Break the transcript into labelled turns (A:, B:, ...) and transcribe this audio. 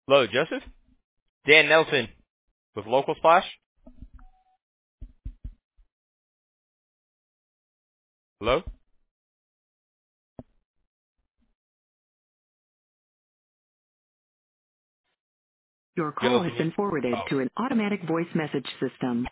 A: Hello, Joseph? Dan Nelson with Local Splash. Hello?
B: Your call has been forwarded
A: Oh.
B: to an automatic voice message system.